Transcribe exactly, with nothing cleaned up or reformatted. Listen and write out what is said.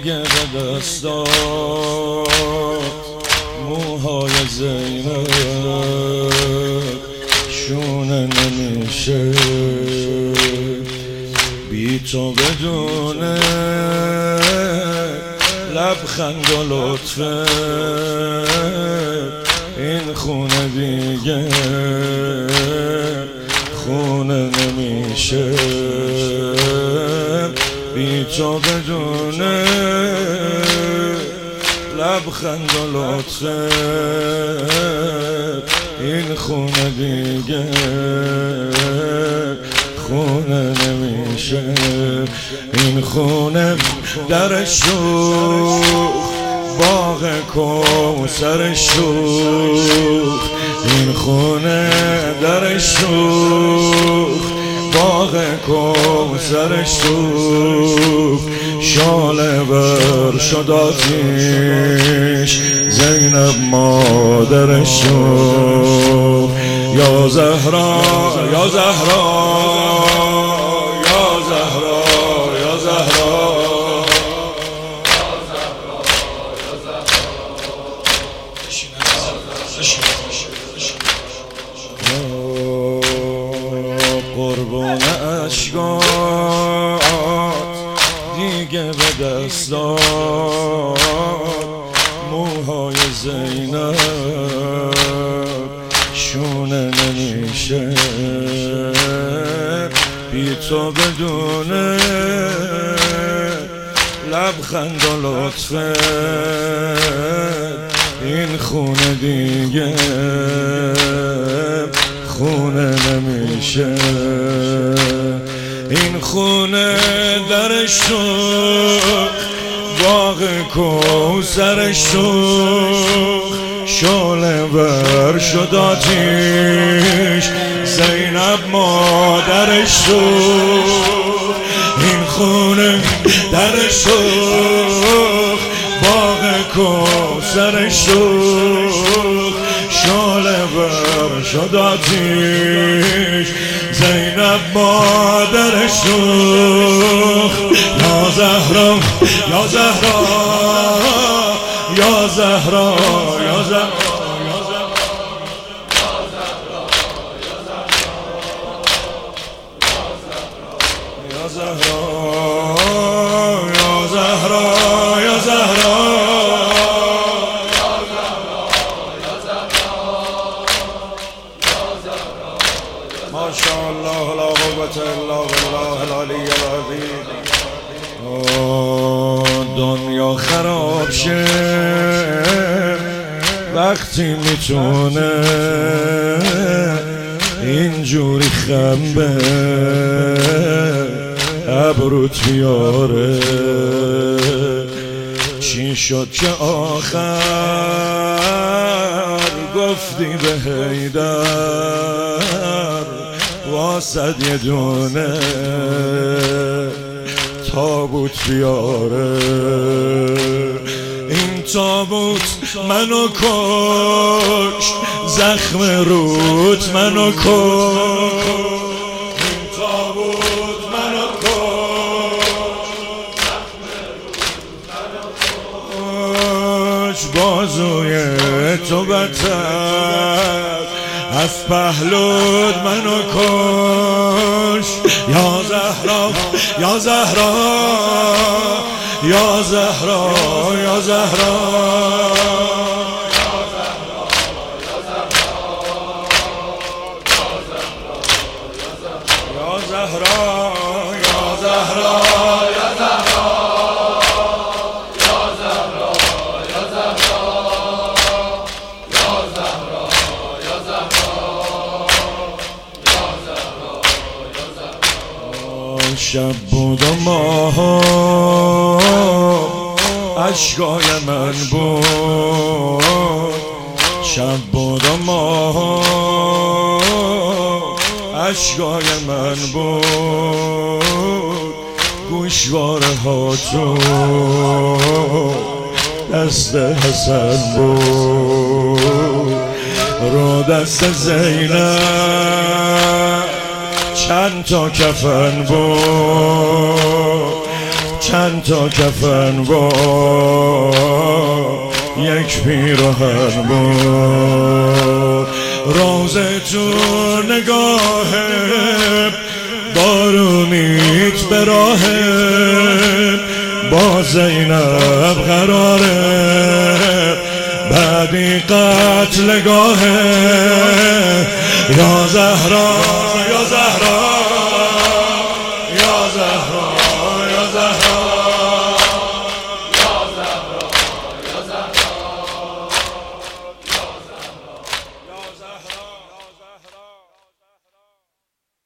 دیگه به دست داد موهای زینب شونه نمیشه بی تو بدونه لبخند و لطفه این خونه دیگه خونه نمیشه بی تو بدونه لبخند و لطفه این خونه دیگه خونه نمیشه این خونه در شوخ باغ کوثر شوخ این خونه در شوخ باغ کوثر شوخ شاله بر شد آتیش زینب مادر شوخ یا زهرا یا زهرا یا زهرا یا زهرا قربون اشکات دیگه به دست داد موهای زینب شونه نمیشه بی تو بدونه لبخند و لطفه این خونه دیگه خونه نمیشه این خونه در شوخ باغ کوثر شوخ شعله ور شد آتیش زینب مادر شوخ این خونه در شوخ باغ کوثر شوخ شعله ور شد آتیش زینب مادر شوخ یا زهرا یا زهرا یا زهرا یا زهرا یا زهرا یا زهرا یا زهرا ما شاء الله لا قوة الا بالله العلی العظیم دنیا خراب شه وقتی میتونه اینجوری خمبه ابروت بیاره چی شد که آخر گفتی به حیدر واسد یه دونه تابوت بیاره این تابوت منو کش زخم روت منو کش این تابوت منو کش زخم روت منو کش بازوی تو بتر از پهلود منو کش یا زهرا یا زهرا یا زهرا یا زهرا یا زهرا یا زهرا شب بود و ماه اشکای من بود شب بود و ماه اشکای من بود گوشواره ها تو دست حسن بود رو دست زینب چند تا کفن بود چند تا کفن بود یک پیراهن بود راز تو نگاه بارونیت به راه با زینب قراره بعدی قتلگاه یا زهرا یا زهرا